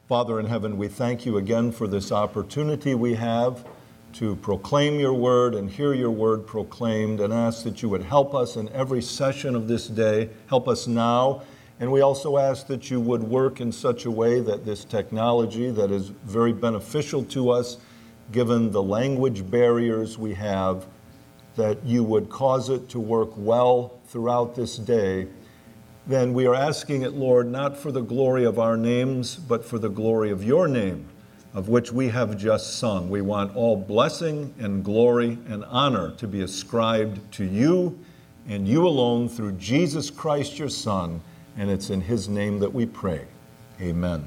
Father in heaven, we thank you again for this opportunity we have to proclaim your word and hear your word proclaimed, and ask that you would help us in every session of this day. Help us now. And we also ask that you would work in such a way that this technology that is very beneficial to us, given the language barriers we have, that you would cause it to work well throughout this day. Then we are asking it, Lord, not for the glory of our names, but for the glory of your name, of which we have just sung. We want all blessing and glory and honor to be ascribed to you and you alone through Jesus Christ, your Son, and it's in his name that we pray. Amen.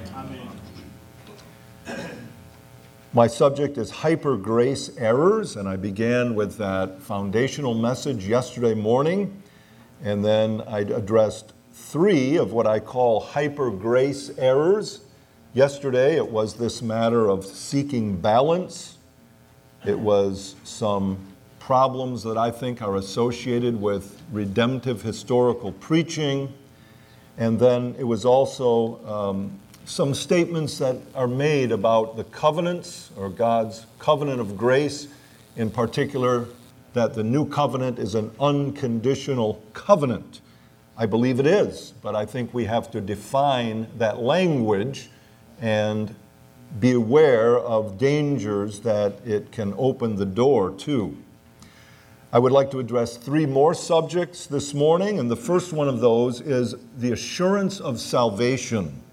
Amen. My subject is hyper-grace errors, and I began with that foundational message yesterday morning. And then I addressed 3 of what I call hyper-grace errors. Yesterday, it was this matter of seeking balance. It was some problems that I think are associated with redemptive historical preaching. And then it was also some statements that are made about the covenants, or God's covenant of grace, in particular, that the new covenant is an unconditional covenant. I believe it is, but I think we have to define that language and be aware of dangers that it can open the door to. I would like to address 3 more subjects this morning, and the first one of those is the assurance of salvation.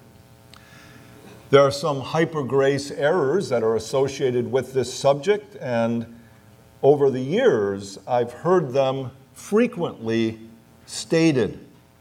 There are some hyper-grace errors that are associated with this subject, and over the years, I've heard them frequently stated.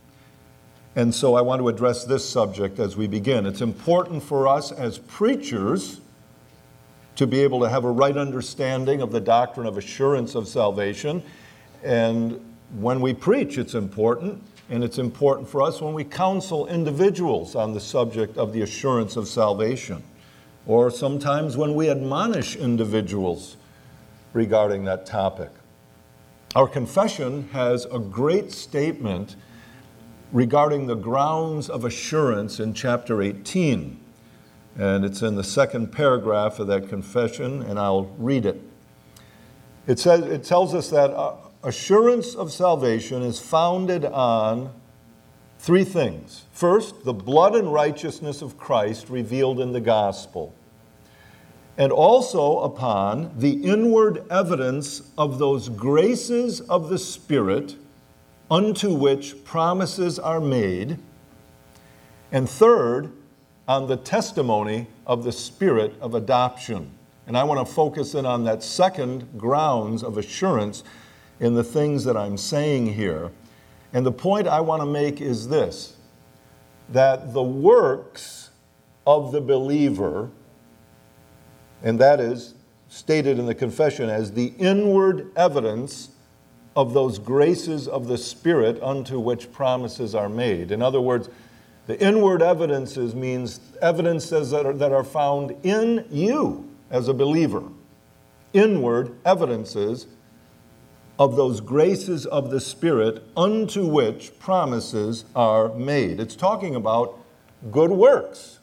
And so I want to address this subject as we begin. It's important for us as preachers to be able to have a right understanding of the doctrine of assurance of salvation. And when we preach, it's important. And it's important for us when we counsel individuals on the subject of the assurance of salvation. Or sometimes when we admonish individuals regarding that topic. Our confession has a great statement regarding the grounds of assurance in chapter 18. And it's in the second paragraph of that confession, and I'll read it. It tells us that assurance of salvation is founded on 3 things. First, the blood and righteousness of Christ revealed in the gospel, and also upon the inward evidence of those graces of the Spirit unto which promises are made. And third, on the testimony of the Spirit of adoption. And I want to focus in on that second grounds of assurance in the things that I'm saying here. And the point I want to make is this, that the works of the believer, and that is stated in the confession as the inward evidence of those graces of the Spirit unto which promises are made. In other words, the inward evidences means evidences that are found in you as a believer. Inward evidences of those graces of the Spirit unto which promises are made. It's talking about good works.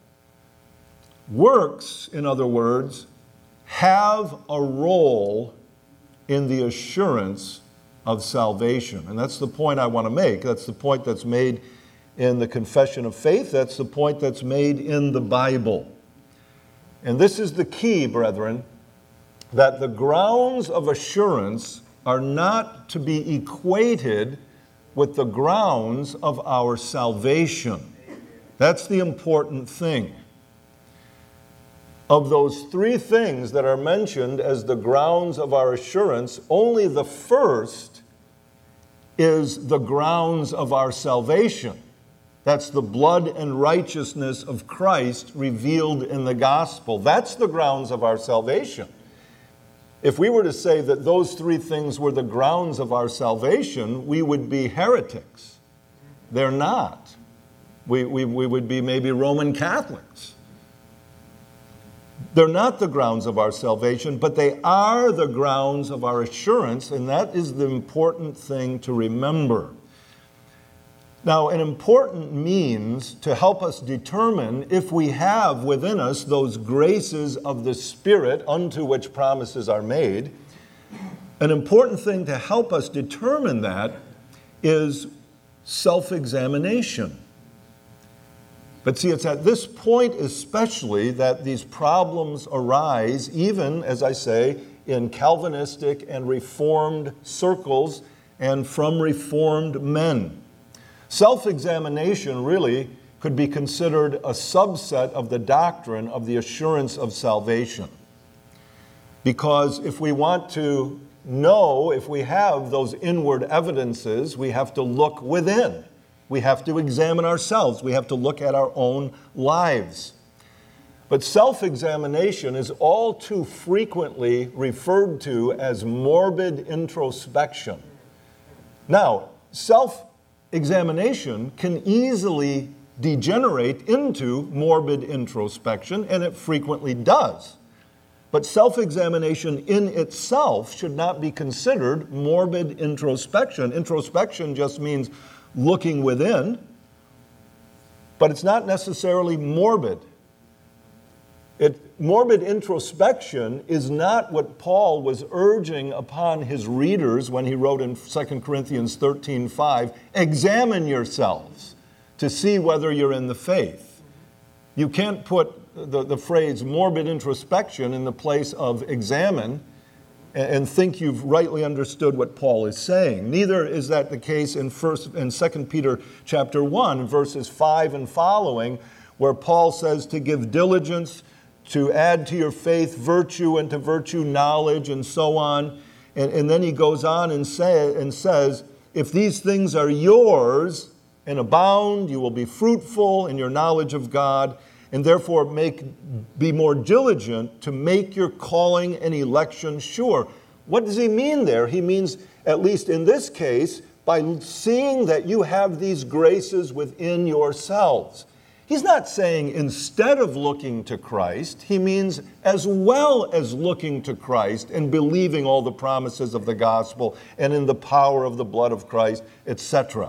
Works, in other words, have a role in the assurance of salvation. And that's the point I want to make. That's the point that's made in the Confession of Faith. That's the point that's made in the Bible. And this is the key, brethren, that the grounds of assurance are not to be equated with the grounds of our salvation. That's the important thing. Of those 3 things that are mentioned as the grounds of our assurance, only the first is the grounds of our salvation. That's the blood and righteousness of Christ revealed in the gospel. That's the grounds of our salvation. If we were to say that those 3 things were the grounds of our salvation, we would be heretics. They're not. We would be maybe Roman Catholics. They're not the grounds of our salvation, but they are the grounds of our assurance, and that is the important thing to remember. Now, an important means to help us determine if we have within us those graces of the Spirit unto which promises are made, an important thing to help us determine that is self-examination. But see, it's at this point especially that these problems arise, even, as I say, in Calvinistic and Reformed circles and from Reformed men. Self-examination really could be considered a subset of the doctrine of the assurance of salvation. Because if we want to know if we have those inward evidences, we have to look within. We have to examine ourselves. We have to look at our own lives. But self-examination is all too frequently referred to as morbid introspection. Now, self-examination can easily degenerate into morbid introspection, and it frequently does. But self-examination in itself should not be considered morbid introspection. Introspection just means looking within, but it's not necessarily morbid. Morbid introspection is not what Paul was urging upon his readers when he wrote in 2 Corinthians 13:5, examine yourselves to see whether you're in the faith. You can't put the phrase morbid introspection in the place of examine and think you've rightly understood what Paul is saying. Neither is that the case in 2 Peter chapter 1, verses 5 and following, where Paul says to give diligence, to add to your faith virtue, and to virtue knowledge, and so on. And then he goes on and says, if these things are yours and abound, you will be fruitful in your knowledge of God, and therefore be more diligent to make your calling and election sure. What does he mean there? He means, at least in this case, by seeing that you have these graces within yourselves. He's not saying instead of looking to Christ. He means as well as looking to Christ and believing all the promises of the gospel and in the power of the blood of Christ, etc.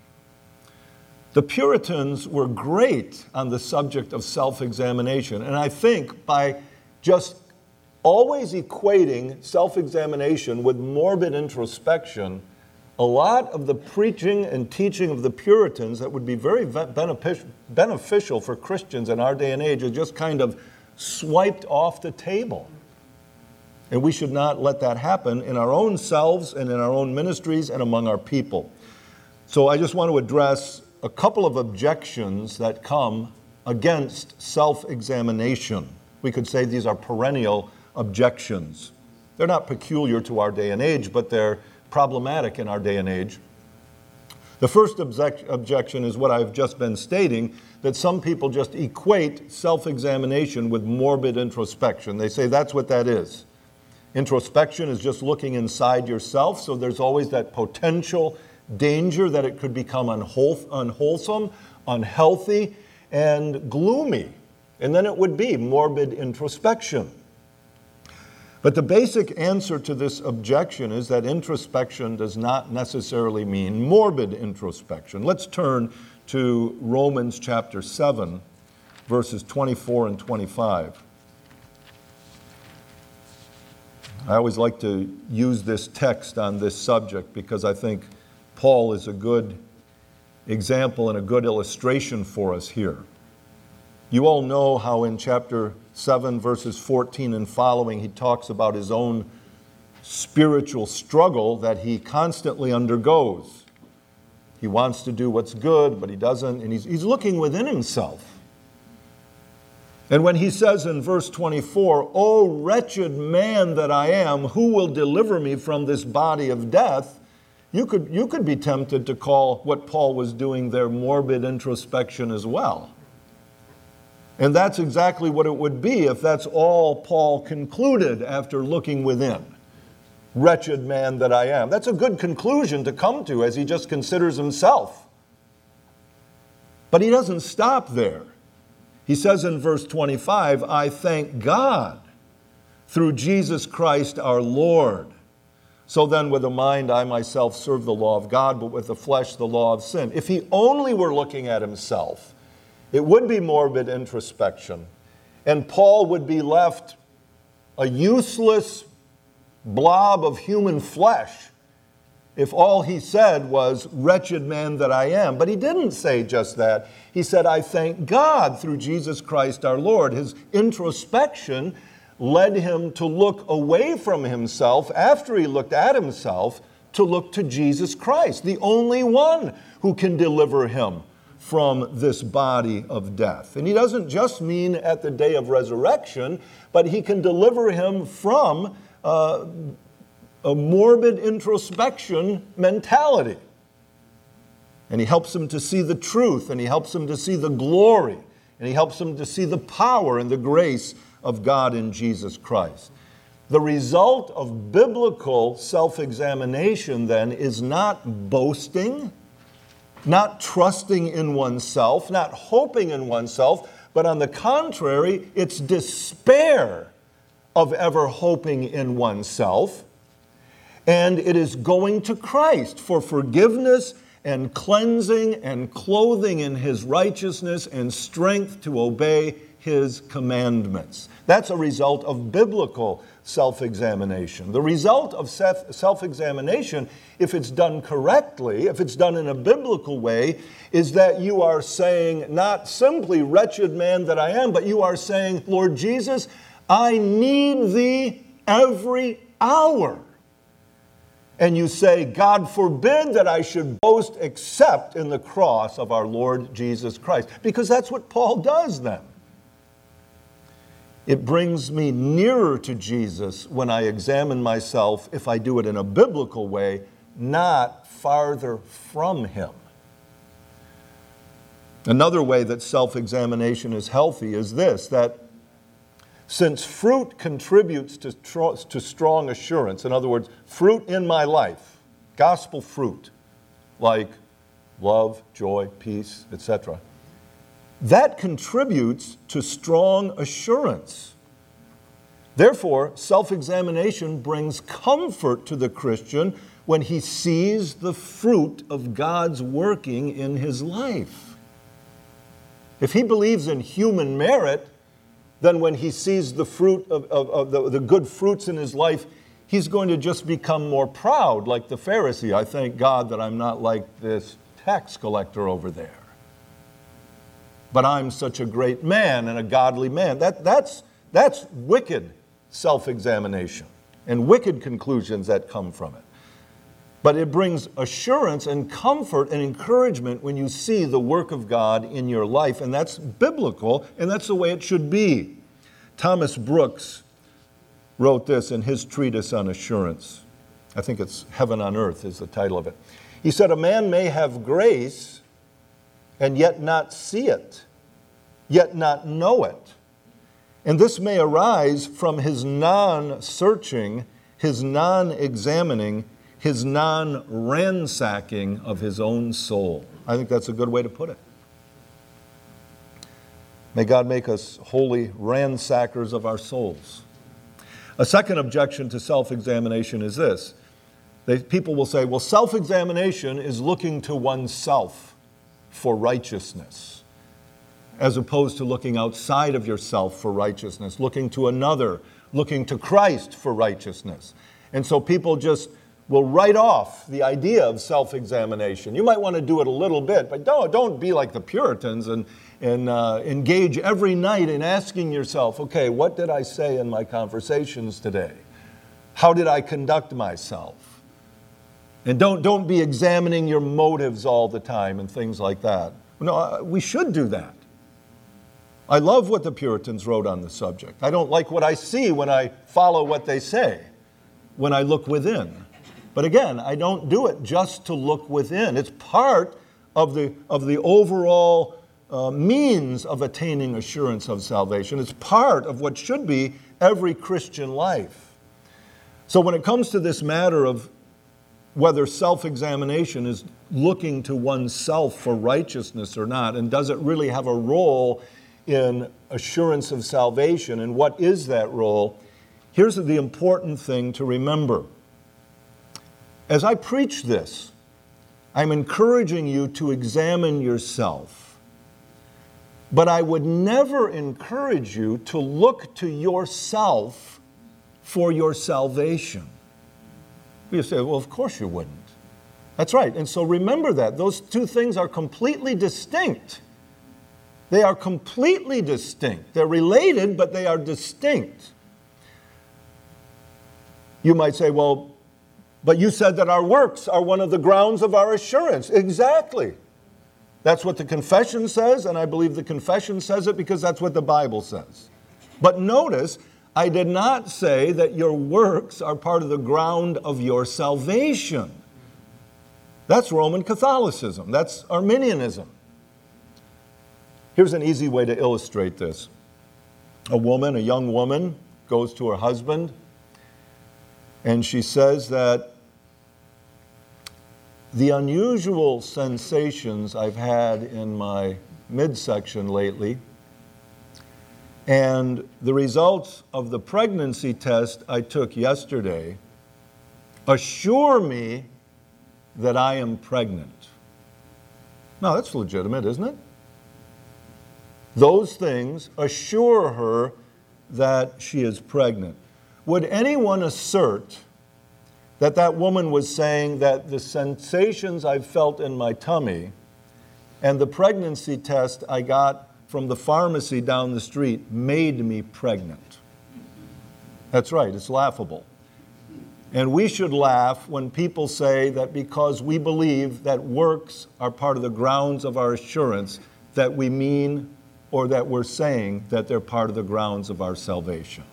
The Puritans were great on the subject of self-examination, and I think by just always equating self-examination with morbid introspection, a lot of the preaching and teaching of the Puritans that would be very beneficial for Christians in our day and age are just kind of swiped off the table. And we should not let that happen in our own selves and in our own ministries and among our people. So I just want to address a couple of objections that come against self-examination. We could say these are perennial objections. They're not peculiar to our day and age, but they're problematic in our day and age. The first objection is what I've just been stating, that some people just equate self-examination with morbid introspection. They say that's what that is. Introspection is just looking inside yourself, so there's always that potential danger that it could become unwholesome, unhealthy, and gloomy. And then it would be morbid introspection. But the basic answer to this objection is that introspection does not necessarily mean morbid introspection. Let's turn to Romans chapter 7, verses 24 and 25. I always like to use this text on this subject because I think Paul is a good example and a good illustration for us here. You all know how in chapter 7, verses 14 and following, he talks about his own spiritual struggle that he constantly undergoes. He wants to do what's good, but he doesn't, and he's looking within himself. And when he says in verse 24, "O wretched man that I am, who will deliver me from this body of death?" You could be tempted to call what Paul was doing there morbid introspection as well. And that's exactly what it would be if that's all Paul concluded after looking within. Wretched man that I am. That's a good conclusion to come to as he just considers himself. But he doesn't stop there. He says in verse 25, "I thank God through Jesus Christ our Lord." So then with the mind I myself serve the law of God, but with the flesh the law of sin. If he only were looking at himself, it would be morbid introspection. And Paul would be left a useless blob of human flesh if all he said was, wretched man that I am. But he didn't say just that. He said, I thank God through Jesus Christ our Lord. His introspection led him to look away from himself after he looked at himself to look to Jesus Christ, the only one who can deliver him from this body of death. And he doesn't just mean at the day of resurrection, but he can deliver him from a morbid introspection mentality. And he helps him to see the truth, and he helps him to see the glory, and he helps him to see the power and the grace of God in Jesus Christ. The result of biblical self-examination then is not boasting, not trusting in oneself, not hoping in oneself, but on the contrary, it's despair of ever hoping in oneself. And it is going to Christ for forgiveness and cleansing and clothing in His righteousness and strength to obey His commandments. That's a result of biblical self-examination. The result of self-examination, if it's done correctly, if it's done in a biblical way, is that you are saying not simply, wretched man that I am, but you are saying, Lord Jesus, I need Thee every hour. And you say, God forbid that I should boast except in the cross of our Lord Jesus Christ. Because that's what Paul does then. It brings me nearer to Jesus when I examine myself, if I do it in a biblical way, not farther from Him. Another way that self-examination is healthy is this, that since fruit contributes to strong assurance, in other words, fruit in my life, gospel fruit, like love, joy, peace, etc., that contributes to strong assurance. Therefore, self-examination brings comfort to the Christian when he sees the fruit of God's working in his life. If he believes in human merit, then when he sees the fruit of the good fruits in his life, he's going to just become more proud, like the Pharisee. I thank God that I'm not like this tax collector over there. But I'm such a great man and a godly man. That's wicked self-examination and wicked conclusions that come from it. But it brings assurance and comfort and encouragement when you see the work of God in your life, and that's biblical, and that's the way it should be. Thomas Brooks wrote this in his treatise on assurance. I think it's Heaven on Earth is the title of it. He said, a man may have grace and yet not see it, yet not know it. And this may arise from his non-searching, his non-examining, his non-ransacking of his own soul. I think that's a good way to put it. May God make us holy ransackers of our souls. A second objection to self-examination is this. People will say, well, self-examination is looking to oneself for righteousness, as opposed to looking outside of yourself for righteousness, looking to another, looking to Christ for righteousness. And so people just will write off the idea of self-examination. You might want to do it a little bit, but don't be like the Puritans and engage every night in asking yourself, okay, what did I say in my conversations today? How did I conduct myself? And don't be examining your motives all the time and things like that. No, we should do that. I love what the Puritans wrote on the subject. I don't like what I see when I follow what they say, when I look within. But again, I don't do it just to look within. It's part of the overall means of attaining assurance of salvation. It's part of what should be every Christian life. So when it comes to this matter of whether self-examination is looking to oneself for righteousness or not, and does it really have a role in assurance of salvation, and what is that role? Here's the important thing to remember. As I preach this, I'm encouraging you to examine yourself. But I would never encourage you to look to yourself for your salvation. You say, well, of course you wouldn't. That's right. And so remember that. Those two things are completely distinct. They are completely distinct. They're related, but they are distinct. You might say, well, but you said that our works are one of the grounds of our assurance. Exactly. That's what the confession says, and I believe the confession says it because that's what the Bible says. But notice, I did not say that your works are part of the ground of your salvation. That's Roman Catholicism. That's Arminianism. Here's an easy way to illustrate this. A young woman, goes to her husband, and she says that the unusual sensations I've had in my midsection lately and the results of the pregnancy test I took yesterday assure me that I am pregnant. Now, that's legitimate, isn't it? Those things assure her that she is pregnant. Would anyone assert that that woman was saying that the sensations I've felt in my tummy and the pregnancy test I got from the pharmacy down the street made me pregnant? That's right, it's laughable. And we should laugh when people say that because we believe that works are part of the grounds of our assurance, that we mean or that we're saying that they're part of the grounds of our salvation.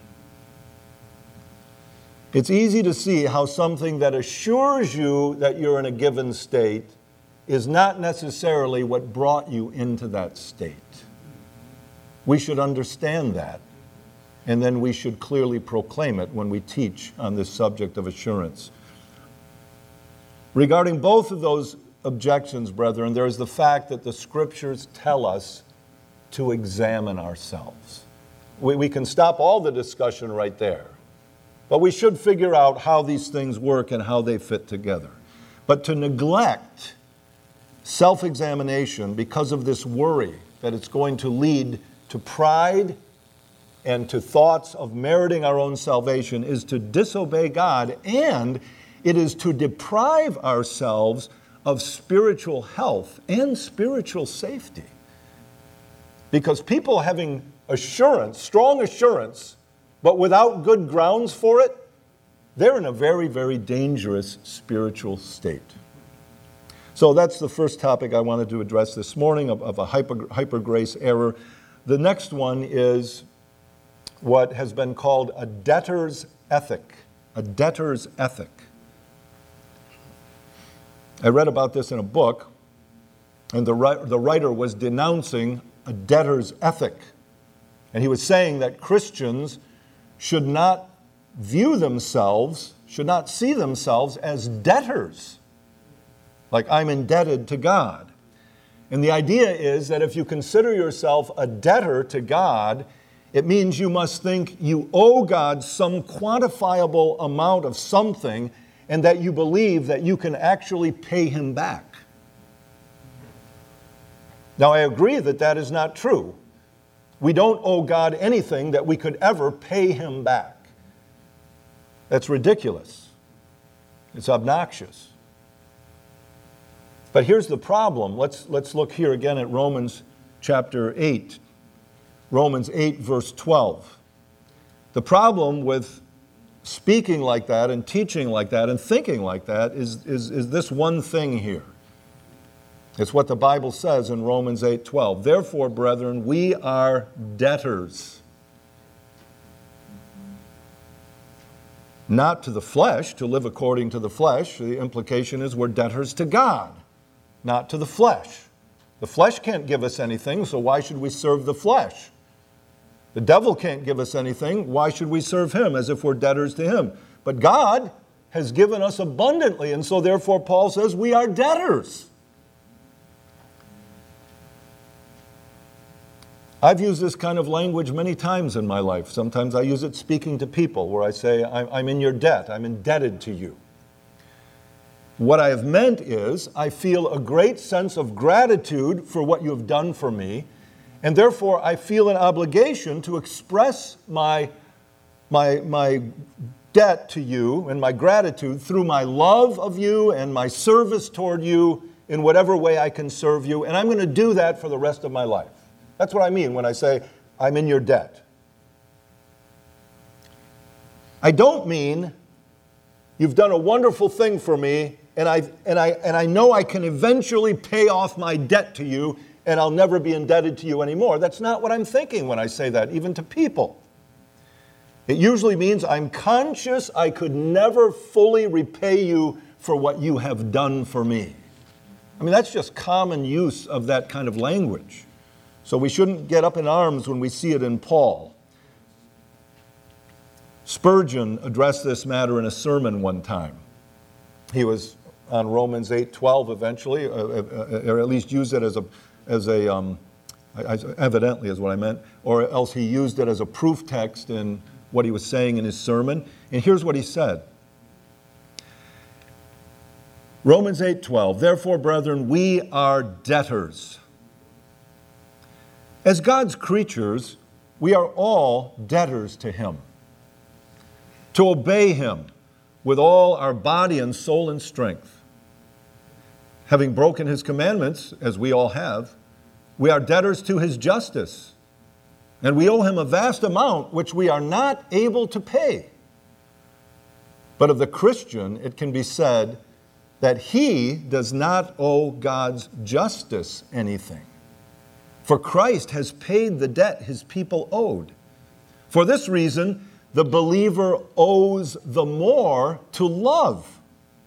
It's easy to see how something that assures you that you're in a given state is not necessarily what brought you into that state. We should understand that, and then we should clearly proclaim it when we teach on this subject of assurance. Regarding both of those objections, brethren, there is the fact that the Scriptures tell us to examine ourselves. We can stop all the discussion right there. But we should figure out how these things work and how they fit together. But to neglect self-examination because of this worry that it's going to lead to pride and to thoughts of meriting our own salvation is to disobey God, and it is to deprive ourselves of spiritual health and spiritual safety. Because people having assurance, strong assurance, but without good grounds for it, they're in a very, very dangerous spiritual state. So that's the first topic I wanted to address this morning of a hyper grace error. The next one is what has been called a debtor's ethic. A debtor's ethic. I read about this in a book, and the writer was denouncing a debtor's ethic. And he was saying that Christians should not see themselves as debtors, like I'm indebted to God. And the idea is that if you consider yourself a debtor to God, it means you must think you owe God some quantifiable amount of something and that you believe that you can actually pay Him back. Now, I agree that that is not true. We don't owe God anything that we could ever pay Him back. That's ridiculous. It's obnoxious. But here's the problem. Let's look here again at Romans chapter 8. Romans 8, verse 12. The problem with speaking like that and teaching like that and thinking like that is this one thing here. It's what the Bible says in Romans 8:12. Therefore, brethren, we are debtors. Not to the flesh, to live according to the flesh. The implication is we're debtors to God, not to the flesh. The flesh can't give us anything, so why should we serve the flesh? The devil can't give us anything, why should we serve him as if we're debtors to him? But God has given us abundantly, and so therefore Paul says we are debtors. I've used this kind of language many times in my life. Sometimes I use it speaking to people where I say, I'm in your debt, I'm indebted to you. What I have meant is I feel a great sense of gratitude for what you have done for me, and therefore I feel an obligation to express my debt to you and my gratitude through my love of you and my service toward you in whatever way I can serve you, and I'm going to do that for the rest of my life. That's what I mean when I say I'm in your debt. I don't mean you've done a wonderful thing for me, and I know I can eventually pay off my debt to you, and I'll never be indebted to you anymore. That's not what I'm thinking when I say that, even to people. It usually means I'm conscious I could never fully repay you for what you have done for me. I mean, that's just common use of that kind of language. So we shouldn't get up in arms when we see it in Paul. Spurgeon addressed this matter in a sermon one time. He was on Romans 8:12 eventually, or at least used it evidently is what I meant, or else he used it as a proof text in what he was saying in his sermon. And here's what he said. Romans 8:12, therefore, brethren, we are debtors. As God's creatures, we are all debtors to Him. To obey Him with all our body and soul and strength. Having broken His commandments, as we all have, we are debtors to His justice. And we owe Him a vast amount which we are not able to pay. But of the Christian, it can be said that he does not owe God's justice anything. For Christ has paid the debt His people owed. For this reason, the believer owes the more to love.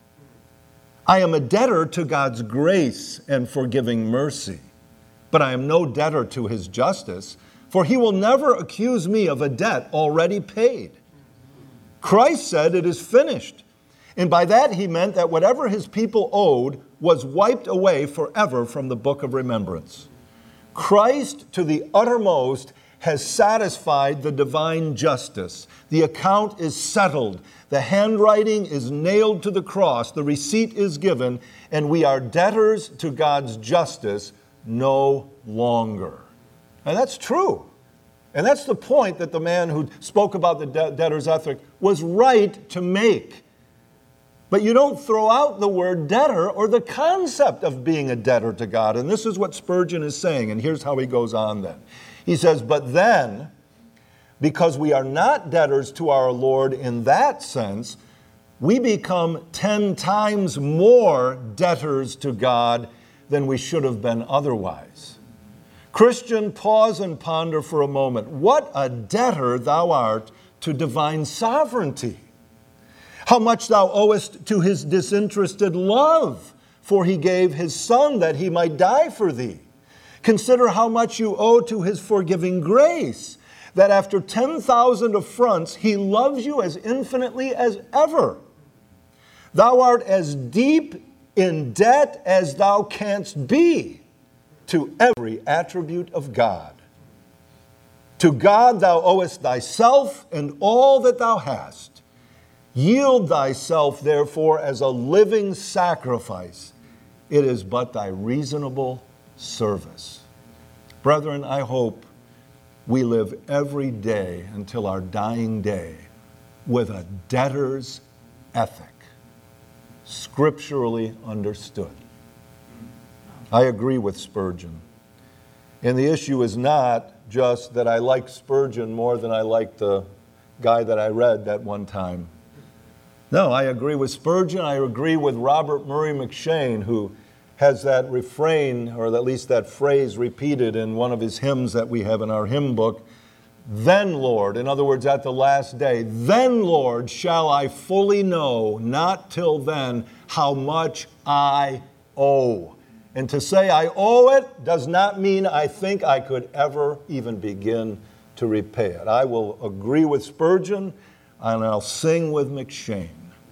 I am a debtor to God's grace and forgiving mercy, but I am no debtor to His justice, for He will never accuse me of a debt already paid. Christ said, it is finished. And by that He meant that whatever His people owed was wiped away forever from the book of remembrance. Christ, to the uttermost, has satisfied the divine justice. The account is settled. The handwriting is nailed to the cross. The receipt is given, and we are debtors to God's justice no longer. And that's true. And that's the point that the man who spoke about the debtor's ethic was right to make. But you don't throw out the word debtor or the concept of being a debtor to God. And this is what Spurgeon is saying. And here's how he goes on then. He says, but then, because we are not debtors to our Lord in that sense, we become 10 times more debtors to God than we should have been otherwise. Christian, pause and ponder for a moment. What a debtor thou art to divine sovereignty. How much thou owest to His disinterested love, for He gave His Son that He might die for thee. Consider how much you owe to His forgiving grace, that after 10,000 affronts, He loves you as infinitely as ever. Thou art as deep in debt as thou canst be to every attribute of God. To God thou owest thyself and all that thou hast. Yield thyself, therefore, as a living sacrifice. It is but thy reasonable service. Brethren, I hope we live every day until our dying day with a debtor's ethic, scripturally understood. I agree with Spurgeon. And the issue is not just that I like Spurgeon more than I like the guy that I read that one time. No, I agree with Spurgeon. I agree with Robert Murray McCheyne, who has that refrain, or at least that phrase repeated in one of his hymns that we have in our hymn book. Then, Lord, in other words, at the last day, then, Lord, shall I fully know, not till then, how much I owe. And to say I owe it does not mean I think I could ever even begin to repay it. I will agree with Spurgeon, and I'll sing with McCheyne.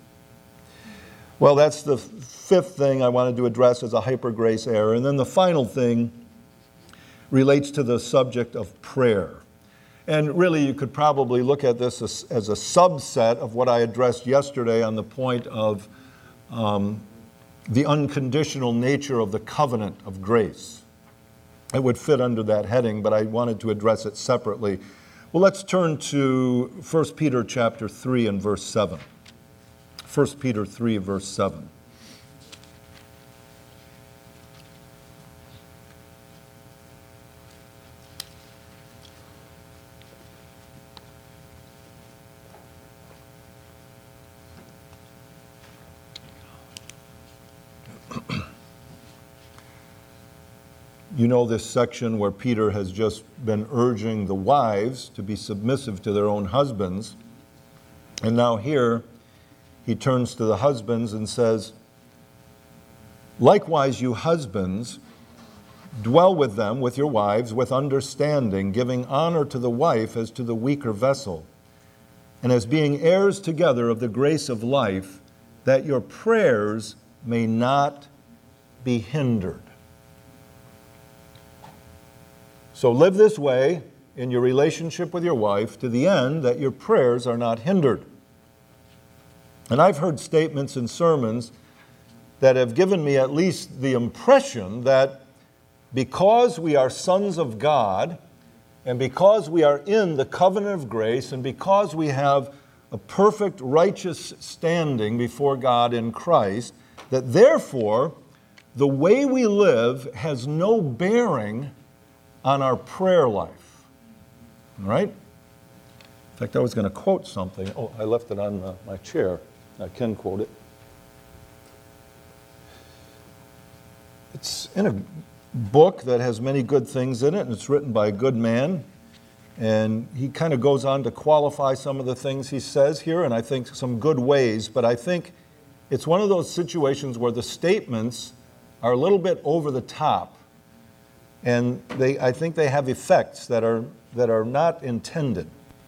Well, that's the fifth thing I wanted to address as a hyper-grace error. And then the final thing relates to the subject of prayer. And really, you could probably look at this as a subset of what I addressed yesterday on the point of the unconditional nature of the covenant of grace. It would fit under that heading, but I wanted to address it separately. Well, let's turn to 1 Peter chapter 3 and verse 7. 1 Peter 3, verse 7. You know this section where Peter has just been urging the wives to be submissive to their own husbands. And now here he turns to the husbands and says, "Likewise, you husbands, dwell with them, with your wives, with understanding, giving honor to the wife as to the weaker vessel, and as being heirs together of the grace of life, that your prayers may not be hindered." So live this way in your relationship with your wife to the end that your prayers are not hindered. And I've heard statements in sermons that have given me at least the impression that because we are sons of God, and because we are in the covenant of grace, and because we have a perfect righteous standing before God in Christ, that therefore the way we live has no bearing on our prayer life. All right? In fact, I was going to quote something. Oh, I left it on my chair. I can quote it. It's in a book that has many good things in it, and it's written by a good man. And he kind of goes on to qualify some of the things he says here, and I think some good ways. But I think it's one of those situations where the statements are a little bit over the top. And I think they have effects that are not intended.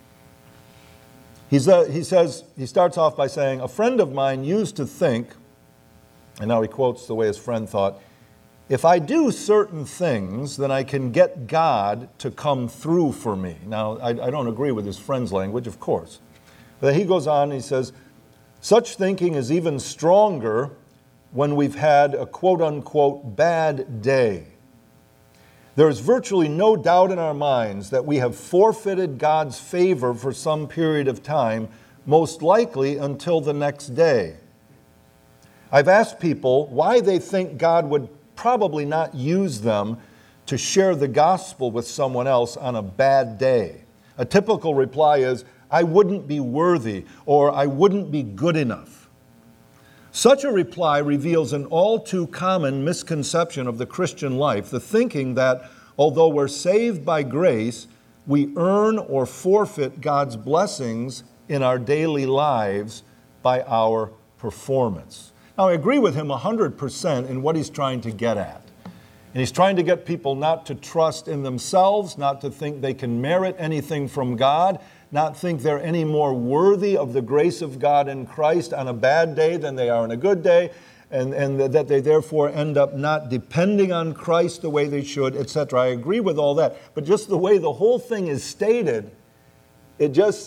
He starts off by saying, "A friend of mine used to think," and now he quotes the way his friend thought, "if I do certain things, then I can get God to come through for me." Now, I don't agree with his friend's language, of course. But he goes on and he says, "Such thinking is even stronger when we've had a quote-unquote bad day. There is virtually no doubt in our minds that we have forfeited God's favor for some period of time, most likely until the next day. I've asked people why they think God would probably not use them to share the gospel with someone else on a bad day. A typical reply is, 'I wouldn't be worthy,' or 'I wouldn't be good enough.' Such a reply reveals an all too common misconception of the Christian life, the thinking that although we're saved by grace, we earn or forfeit God's blessings in our daily lives by our performance." Now, I agree with him 100% in what he's trying to get at. And he's trying to get people not to trust in themselves, not to think they can merit anything from God, not think they're any more worthy of the grace of God in Christ on a bad day than they are on a good day, and that they therefore end up not depending on Christ the way they should, etc. I agree with all that. But just the way the whole thing is stated, it just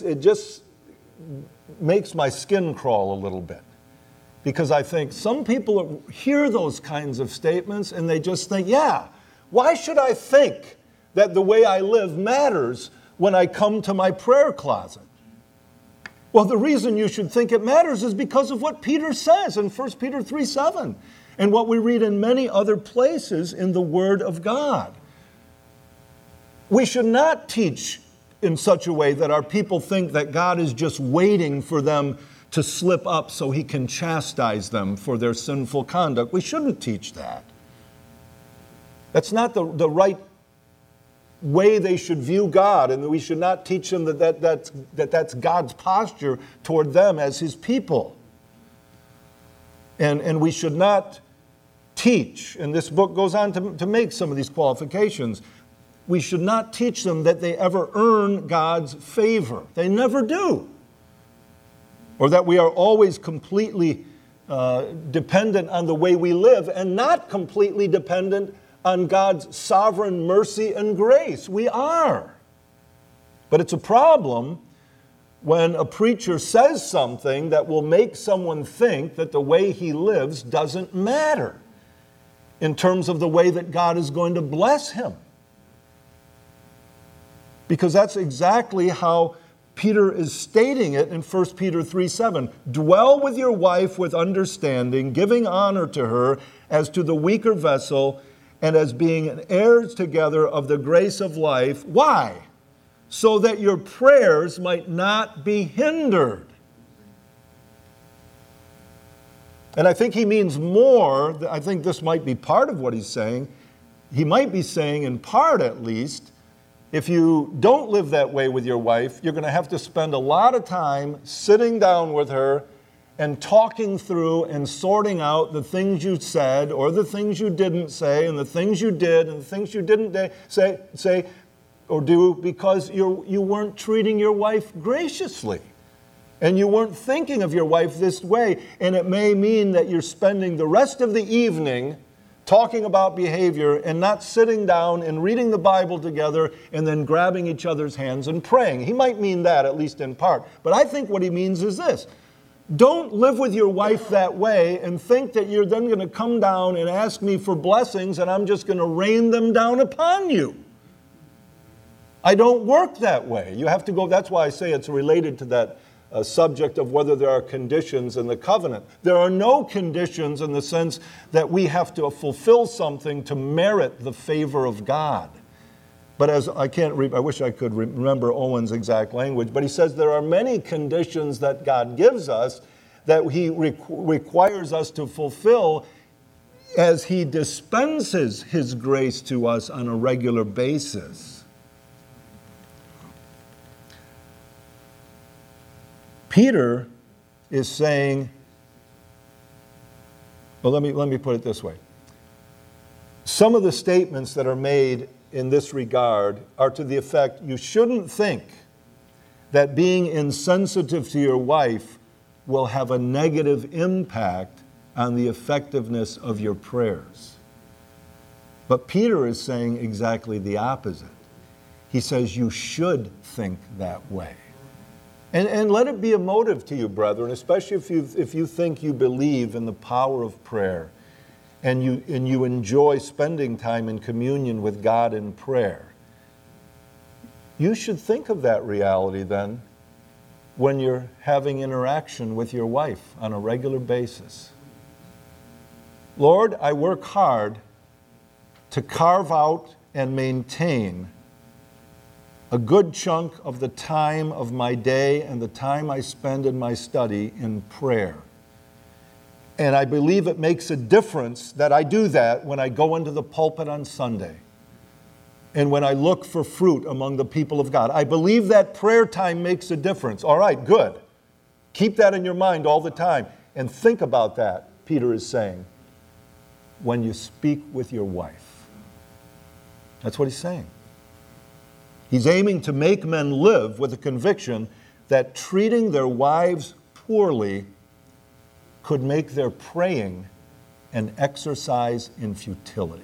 makes my skin crawl a little bit. Because I think some people hear those kinds of statements and they just think, yeah, why should I think that the way I live matters when I come to my prayer closet? Well, the reason you should think it matters is because of what Peter says in 1 Peter 3:7 and what we read in many other places in the Word of God. We should not teach in such a way that our people think that God is just waiting for them to slip up so He can chastise them for their sinful conduct. We shouldn't teach that. That's not the right way they should view God, and we should not teach them that's God's posture toward them as His people. And we should not teach, and this book goes on to make some of these qualifications, we should not teach them that they ever earn God's favor. They never do. Or that we are always completely dependent on the way we live and not completely dependent on God's sovereign mercy and grace. We are. But it's a problem when a preacher says something that will make someone think that the way he lives doesn't matter in terms of the way that God is going to bless him. Because that's exactly how Peter is stating it in 1 Peter 3:7. Dwell with your wife with understanding, giving honor to her as to the weaker vessel, and as being heirs together of the grace of life. Why? So that your prayers might not be hindered. And I think he means more. I think this might be part of what he's saying. He might be saying, in part at least, if you don't live that way with your wife, you're going to have to spend a lot of time sitting down with her and talking through and sorting out the things you said or the things you didn't say and the things you did and the things you didn't say or do because you weren't treating your wife graciously. And you weren't thinking of your wife this way. And it may mean that you're spending the rest of the evening talking about behavior and not sitting down and reading the Bible together and then grabbing each other's hands and praying. He might mean that, at least in part. But I think what he means is this. Don't live with your wife that way and think that you're then going to come down and ask me for blessings and I'm just going to rain them down upon you. I don't work that way. You have to go, that's why I say it's related to that subject of whether there are conditions in the covenant. There are no conditions in the sense that we have to fulfill something to merit the favor of God. But as I wish I could remember Owen's exact language, but he says there are many conditions that God gives us that he requires us to fulfill as he dispenses his grace to us on a regular basis. Peter is saying, well, let me put it this way. Some of the statements that are made in this regard are to the effect, you shouldn't think that being insensitive to your wife will have a negative impact on the effectiveness of your prayers. But Peter is saying exactly the opposite. He says you should think that way. And let it be a motive to you, brethren, especially if you think you believe in the power of prayer and you enjoy spending time in communion with God in prayer. You should think of that reality then when you're having interaction with your wife on a regular basis. Lord, I work hard to carve out and maintain a good chunk of the time of my day and the time I spend in my study in prayer. And I believe it makes a difference that I do that when I go into the pulpit on Sunday and when I look for fruit among the people of God. I believe that prayer time makes a difference. All right, good. Keep that in your mind all the time. And think about that, Peter is saying, when you speak with your wife. That's what he's saying. He's aiming to make men live with the conviction that treating their wives poorly could make their praying an exercise in futility.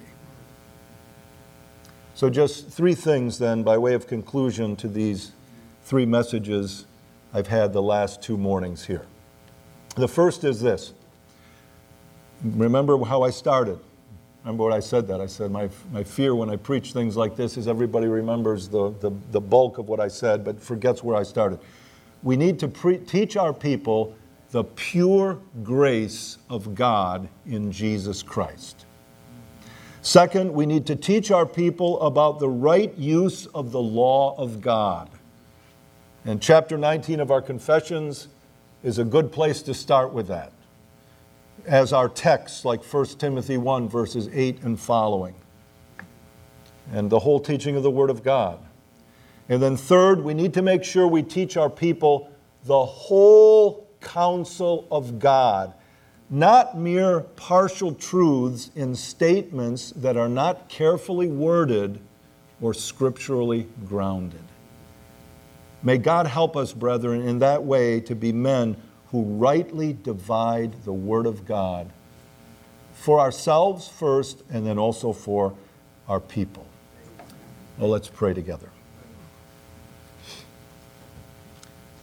So just three things then by way of conclusion to these three messages I've had the last two mornings here. The first is this. Remember how I started. Remember what I said that? I said my fear when I preach things like this is everybody remembers the bulk of what I said, but forgets where I started. We need to teach our people the pure grace of God in Jesus Christ. Second, we need to teach our people about the right use of the law of God. And chapter 19 of our Confessions is a good place to start with that, as our texts like 1 Timothy 1, verses 8 and following, and the whole teaching of the Word of God. And then third, we need to make sure we teach our people the whole counsel of God, not mere partial truths in statements that are not carefully worded or scripturally grounded. May God help us, brethren, in that way to be men who rightly divide the Word of God for ourselves first and then also for our people. Well, let's pray together.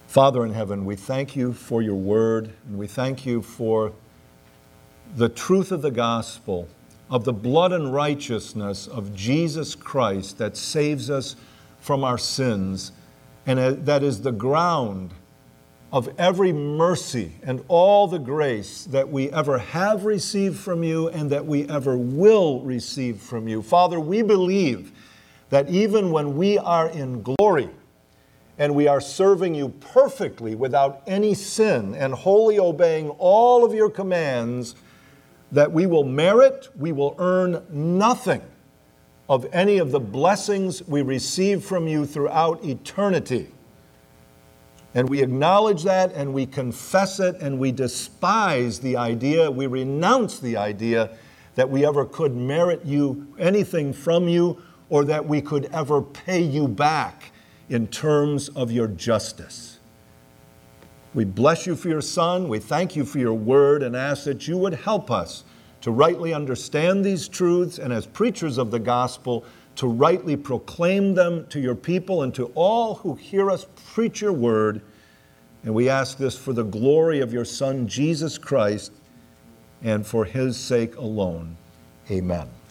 Father in heaven, we thank you for your word, and we thank you for the truth of the gospel, of the blood and righteousness of Jesus Christ that saves us from our sins, and that is the ground of every mercy and all the grace that we ever have received from you and that we ever will receive from you. Father, we believe that even when we are in glory and we are serving you perfectly without any sin and wholly obeying all of your commands, that we will merit, we will earn nothing of any of the blessings we receive from you throughout eternity. And we acknowledge that, and we confess it, and we despise the idea, we renounce the idea that we ever could merit you anything from you, or that we could ever pay you back in terms of your justice. We bless you for your Son, we thank you for your word, and ask that you would help us to rightly understand these truths, and as preachers of the gospel, to rightly proclaim them to your people and to all who hear us preach your word. And we ask this for the glory of your Son, Jesus Christ, and for his sake alone. Amen.